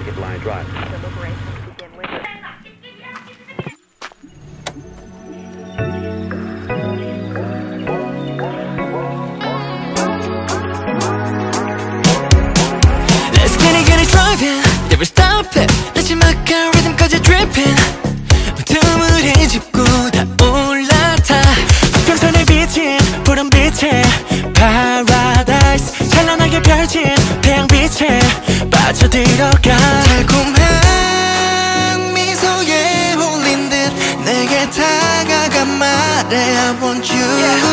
picket line drive. Deliberations begin with it. Let's get it driving. Never stop it. Let's make our rhythm까지 dripping. 틈을 헤집고 다 올라타. 수평선에 비친 푸른빛에 paradise. 찬란하게 펼친 태양빛에 빠져들어가. 달콤한 미소에 홀린 듯 내게 다가가 말해 I want you.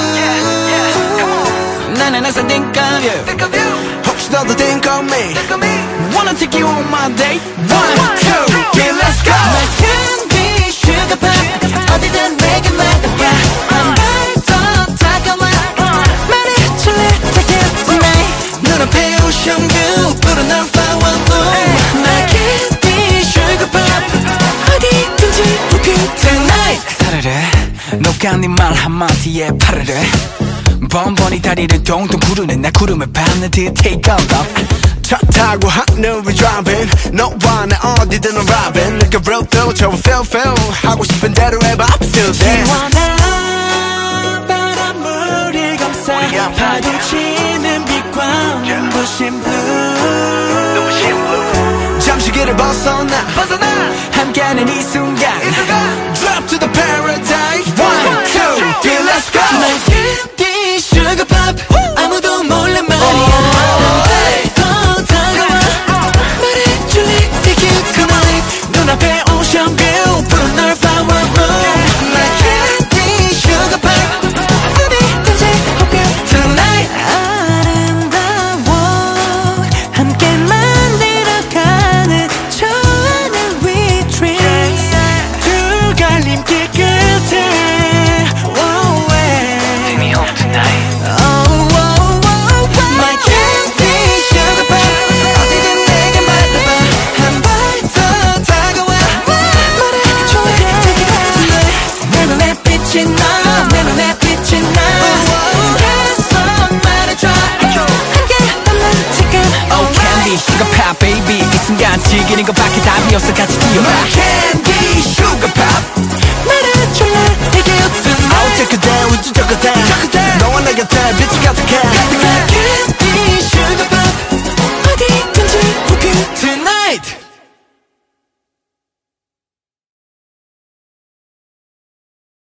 나는 항상 think of you. 혹시 너도 think of me. Wanna take you on my date. 1, 2, 3, let's go. My candy sugar pop. 어디든 내게 맡아봐. 한 발 더 다가와. 말해줄래 take it tonight. 눈앞에 ocean view. 푸른 널 flower bloom. My candy sugar pop. 어디든지 repeat tonight. 사르르 녹아 네 말 한마디에 파르르. 번번이 다리를 동동 구르는 나 구름을 밟는 듯 take off. 차 타고 하늘을 driving 너와 나 어디든 arriving Like a real deal 저 feel 하고 싶은 대로 해봐 I'm still there 시원한 바람물이 감싸 파도치는 빛과 눈부신 blue 잠시 길을 벗어나 함께하는 이 순간 Drop to the paradise 1, 2, 3, let's go My candy sugar pop 아무도 몰래 말이야 눈앞에 ocean view 푸른 널 flower bloom My candy sugar pop 어디든지 hope you tonight 아름다워 함께 만들어가는 좋아하는 we dreams 두 갈림길 끝에 Take me home tonight My candy sugar pop 어디든 내게 맡아봐 한 발 더 다가와 내 눈에 빛이 나 내 눈에 빛이 나 계속 말해줘 함께 없는 지금 Oh candy sugar pop baby 이 순간 즐기는 것밖에 답이 없어 같이 뛰어봐 My candy sugar pop 말해줄래 이게 어떤 I'll take you down with you 저거 down 너와 나 곁에 빛이 가득해 My candy